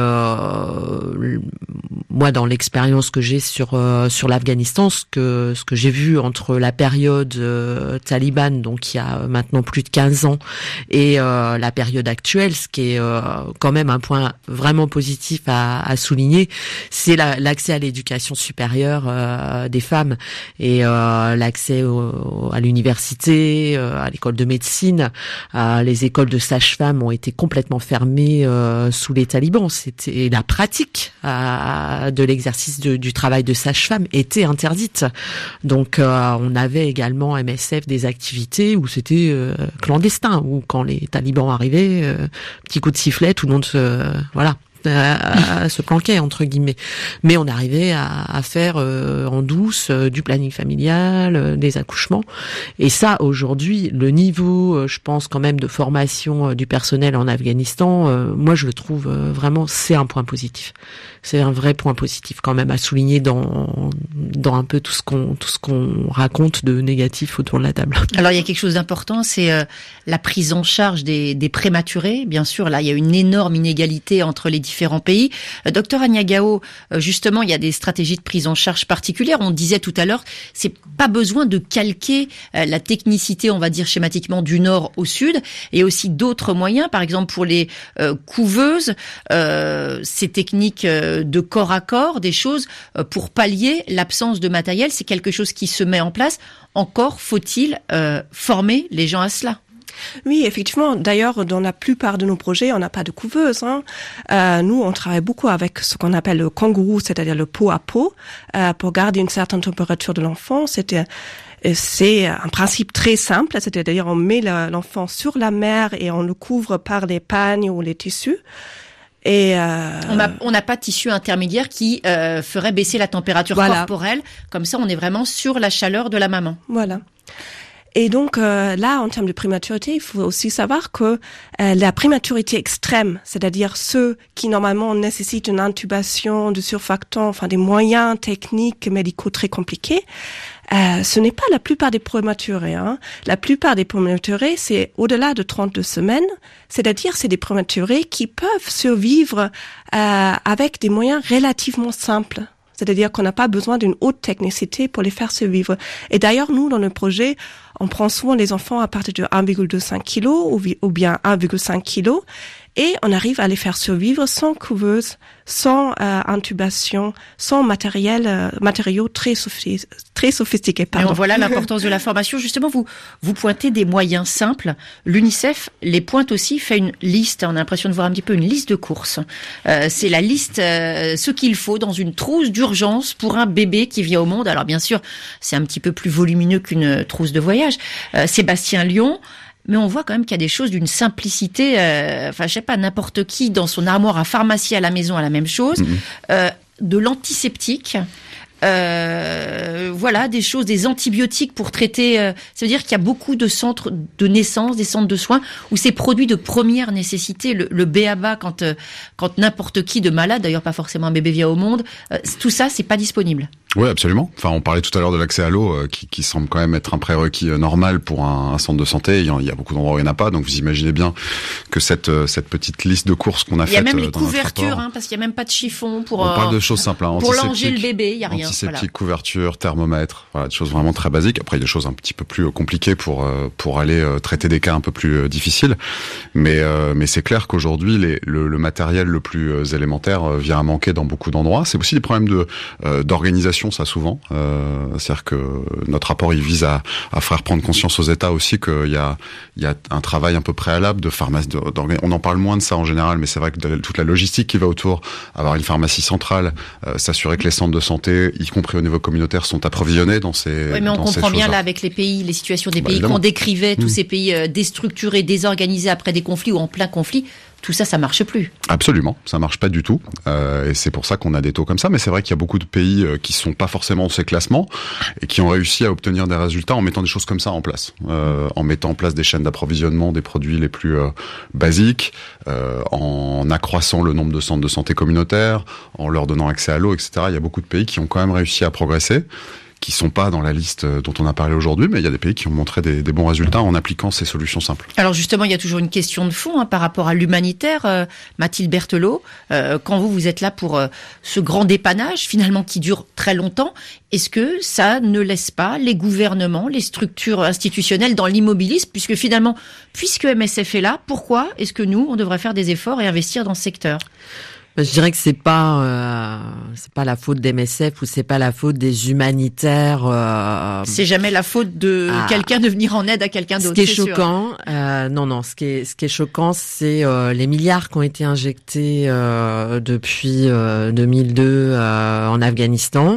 euh, moi, dans l'expérience que j'ai sur Sur, euh, sur l'Afghanistan, ce que ce que j'ai vu entre la période euh, talibane, donc il y a maintenant plus de quinze ans, et euh, la période actuelle, ce qui est euh, quand même un point vraiment positif à, à souligner, c'est la, l'accès à l'éducation supérieure euh, des femmes et euh, l'accès au, à l'université, euh, à l'école de médecine. Euh, les écoles de sages-femmes ont été complètement fermées euh, sous les talibans. C'était la pratique euh, de l'exercice de, du travail de sage-femme était interdite. Donc euh, on avait également M S F des activités où c'était euh, clandestin, où quand les talibans arrivaient, euh, petit coup de sifflet, tout le monde se euh, voilà à, à se planquait entre guillemets. Mais on arrivait à, à faire euh, en douce euh, du planning familial, euh, des accouchements. Et ça, aujourd'hui, le niveau, euh, je pense quand même de formation euh, du personnel en Afghanistan, euh, moi je le trouve euh, vraiment, c'est un point positif. C'est un vrai point positif quand même à souligner dans dans un peu tout ce qu'on tout ce qu'on raconte de négatif autour de la table. Alors il y a quelque chose d'important, c'est euh, la prise en charge des, des prématurés. Bien sûr, là il y a une énorme inégalité entre les différents pays. Euh, docteur Ania Gao, euh, justement, il y a des stratégies de prise en charge particulières. On disait tout à l'heure, c'est pas besoin de calquer euh, la technicité, on va dire schématiquement, du nord au sud. Il y a aussi d'autres moyens, par exemple pour les euh, couveuses, euh, ces techniques euh, de corps à corps, des choses euh, pour pallier l'absence de matériel. C'est quelque chose qui se met en place. Encore faut-il euh, former les gens à cela. Oui, effectivement. D'ailleurs, dans la plupart de nos projets, on n'a pas de couveuse. Hein. Euh, nous, on travaille beaucoup avec ce qu'on appelle le kangourou, c'est-à-dire le pot à pot, euh, pour garder une certaine température de l'enfant. C'était C'est un principe très simple, c'est-à-dire on met l'enfant sur la mère et on le couvre par les pagnes ou les tissus. Et euh... on n'a pas de tissu intermédiaire qui euh, ferait baisser la température voilà. corporelle. Comme ça, on est vraiment sur la chaleur de la maman. Voilà. Et donc euh, là, en termes de prématurité, il faut aussi savoir que euh, la prématurité extrême, c'est-à-dire ceux qui normalement nécessitent une intubation de surfactants, enfin des moyens techniques médicaux très compliqués, euh, ce n'est pas la plupart des prématurés. Hein. La plupart des prématurés, c'est au-delà de trente-deux semaines, c'est-à-dire c'est des prématurés qui peuvent survivre euh, avec des moyens relativement simples. C'est-à-dire qu'on n'a pas besoin d'une haute technicité pour les faire survivre. Et d'ailleurs, nous, dans le projet, on prend souvent les enfants à partir de un virgule cinq kilos ou, ou bien un virgule cinq kilos et on arrive à les faire survivre sans couveuse, sans euh, intubation, sans matériel, euh, matériaux très, sophi- très sophistiqués. Pardon. Et voilà l'importance de la formation. Justement, vous vous pointez des moyens simples. L'UNICEF les pointe aussi, fait une liste. On a l'impression de voir un petit peu une liste de courses. Euh, c'est la liste, euh, ce qu'il faut dans une trousse d'urgence pour un bébé qui vient au monde. Alors bien sûr, c'est un petit peu plus volumineux qu'une trousse de voyage. Euh, Sébastien Lion. Mais on voit quand même qu'il y a des choses d'une simplicité. Euh, enfin, je sais pas, n'importe qui dans son armoire à pharmacie à la maison a la même chose. Mmh. Euh, de l'antiseptique. Euh, voilà, des choses, des antibiotiques pour traiter. Euh, ça veut dire qu'il y a beaucoup de centres de naissance, des centres de soins où ces produits de première nécessité, le, le B A B A quand euh, quand n'importe qui de malade, d'ailleurs pas forcément un bébé vient au monde, euh, tout ça c'est pas disponible. Oui, absolument. Enfin, on parlait tout à l'heure de l'accès à l'eau, euh, qui, qui semble quand même être un prérequis euh, normal pour un, un centre de santé. Il y, a, il y a beaucoup d'endroits où il n'y en a pas, donc vous imaginez bien que cette euh, cette petite liste de courses qu'on a faite. Il y a même les euh, couvertures, hein, parce qu'il y a même pas de chiffon pour. On euh, parle de choses simples, hein, pour langer le bébé, il y a rien. Antiseptique, voilà. couverture, thermomètre, voilà, des choses vraiment très basiques. Après, il y a des choses un petit peu plus compliquées pour euh, pour aller euh, traiter des cas un peu plus euh, difficiles. Mais euh, mais c'est clair qu'aujourd'hui, les, le, le matériel le plus euh, élémentaire euh, vient à manquer dans beaucoup d'endroits. C'est aussi des problèmes de euh, d'organisation, ça souvent. Euh, c'est-à-dire que notre rapport il vise à, à faire prendre conscience aux États aussi qu'il y a il y a un travail un peu préalable de pharmacie. De, on en parle moins de ça en général, mais c'est vrai que de, toute la logistique qui va autour, avoir une pharmacie centrale, euh, s'assurer que les centres de santé, y compris au niveau communautaire, sont approvisionnés dans ces. Oui, mais on dans comprend bien là avec les pays, les situations des bah, pays évidemment. qu'on décrivait, tous mmh. ces pays euh, déstructurés, désorganisés après des conflits ou en plein conflit. Tout ça, ça marche plus. Absolument, ça marche pas du tout. Euh, et c'est pour ça qu'on a des taux comme ça. Mais c'est vrai qu'il y a beaucoup de pays euh, qui sont pas forcément dans ces classements et qui ont réussi à obtenir des résultats en mettant des choses comme ça en place, euh, en mettant en place des chaînes d'approvisionnement des produits les plus euh, basiques, euh, en accroissant le nombre de centres de santé communautaires, en leur donnant accès à l'eau, et cetera. Il y a beaucoup de pays qui ont quand même réussi à progresser, qui sont pas dans la liste dont on a parlé aujourd'hui, mais il y a des pays qui ont montré des, des bons résultats en appliquant ces solutions simples. Alors justement, il y a toujours une question de fond hein, par rapport à l'humanitaire. Euh, Mathilde Berthelot, euh, quand vous, vous êtes là pour euh, ce grand dépannage, finalement, qui dure très longtemps, est-ce que ça ne laisse pas les gouvernements, les structures institutionnelles dans l'immobilisme, puisque finalement, puisque M S F est là, pourquoi est-ce que nous, on devrait faire des efforts et investir dans ce secteur ? Je dirais que c'est pas euh, c'est pas la faute d'M S F ou c'est pas la faute des humanitaires. Euh, c'est jamais la faute de ah, quelqu'un de venir en aide à quelqu'un d'autre. Ce qui est choquant, euh, non non, ce qui est ce qui est choquant, c'est euh, les milliards qui ont été injectés euh, depuis euh, deux mille deux euh, en Afghanistan.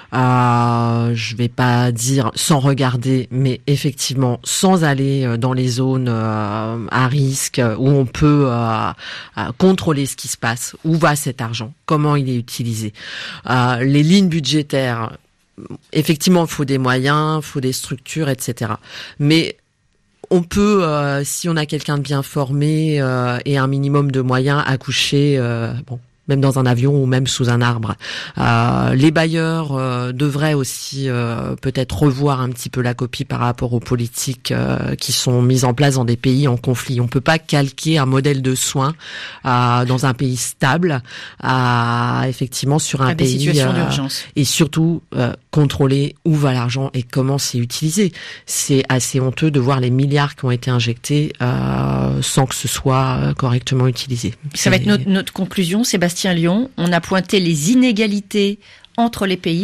Euh, je vais pas dire sans regarder, mais effectivement sans aller dans les zones euh, à risque où on peut euh, euh, contrôler ce qui se passe, où va cet argent, comment il est utilisé. Euh, les lignes budgétaires, effectivement, il faut des moyens, il faut des structures, et cetera. Mais on peut, euh, si on a quelqu'un de bien formé euh, et un minimum de moyens, accoucher. Euh, bon. Même dans un avion ou même sous un arbre. Euh, les bailleurs euh, devraient aussi euh, peut-être revoir un petit peu la copie par rapport aux politiques euh, qui sont mises en place dans des pays en conflit. On peut pas calquer un modèle de soins euh, dans un pays stable, euh, effectivement sur un à pays des situations euh, d'urgence. Et surtout euh, contrôler où va l'argent et comment c'est utilisé. C'est assez honteux de voir les milliards qui ont été injectés euh, sans que ce soit correctement utilisé. Ça c'est... va être notre, notre conclusion, Sébastien Lion. On a pointé les inégalités entre les pays,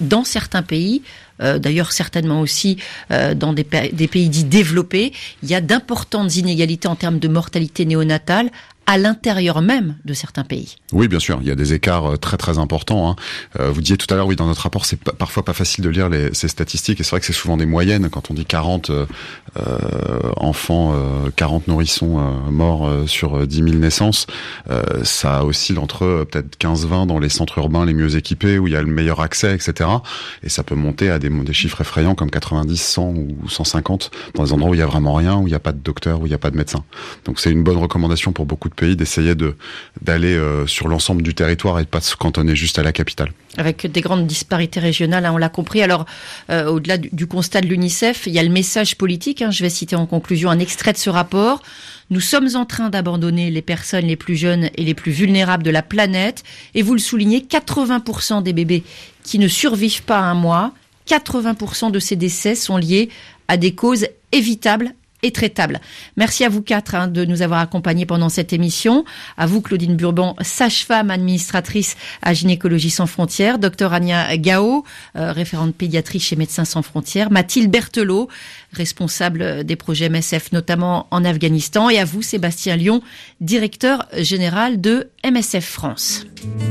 dans certains pays, euh, d'ailleurs certainement aussi euh, dans des, des pays dits développés, il y a d'importantes inégalités en termes de mortalité néonatale à l'intérieur même de certains pays. Oui, bien sûr, il y a des écarts très très importants. Hein. Euh, vous disiez tout à l'heure, oui, dans notre rapport, c'est pas, parfois pas facile de lire les, ces statistiques, et c'est vrai que c'est souvent des moyennes. Quand on dit quarante euh, enfants, euh, quarante nourrissons euh, morts euh, sur dix mille naissances, euh, ça oscille entre euh, peut-être quinze vingt dans les centres urbains les mieux équipés, où il y a le meilleur accès, et cetera. Et ça peut monter à des, des chiffres effrayants comme quatre-vingt-dix, cent ou cent cinquante dans des endroits où il y a vraiment rien, où il n'y a pas de docteur, où il n'y a pas de médecin. Donc c'est une bonne recommandation pour beaucoup de pays d'essayer de d'aller euh, sur l'ensemble du territoire et de pas se cantonner juste à la capitale. Avec des grandes disparités régionales, hein, on l'a compris. Alors, euh, au-delà du, du constat de l'UNICEF, il y a le message politique. Hein, je vais citer en conclusion un extrait de ce rapport. Nous sommes en train d'abandonner les personnes les plus jeunes et les plus vulnérables de la planète. Et vous le soulignez, quatre-vingts pour cent des bébés qui ne survivent pas un mois, quatre-vingts pour cent de ces décès sont liés à des causes évitables et traitable. Merci à vous quatre hein, de nous avoir accompagnés pendant cette émission. À vous, Claudine Burban, sage-femme administratrice à Gynécologie Sans Frontières, docteur Ania Gao, euh, référente pédiatrie chez Médecins Sans Frontières, Mathilde Berthelot, responsable des projets M S F, notamment en Afghanistan, et à vous, Sébastien Lyon, directeur général de M S F France.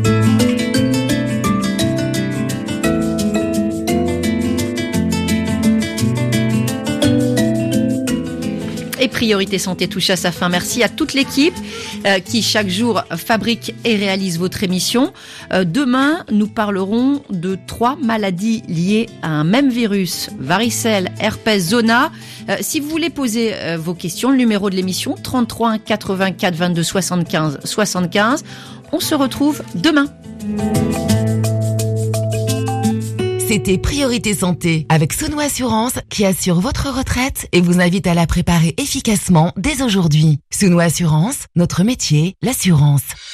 Et Priorité Santé touche à sa fin. Merci à toute l'équipe euh, qui chaque jour fabrique et réalise votre émission. Euh, demain, nous parlerons de trois maladies liées à un même virus, varicelle, herpès, zona. Euh, si vous voulez poser euh, vos questions, le numéro de l'émission trente-trois quatre-vingt-quatre vingt-deux soixante-quinze soixante-quinze. On se retrouve demain. C'était Priorité Santé avec Sono Assurance qui assure votre retraite et vous invite à la préparer efficacement dès aujourd'hui. Sono Assurance, notre métier, l'assurance.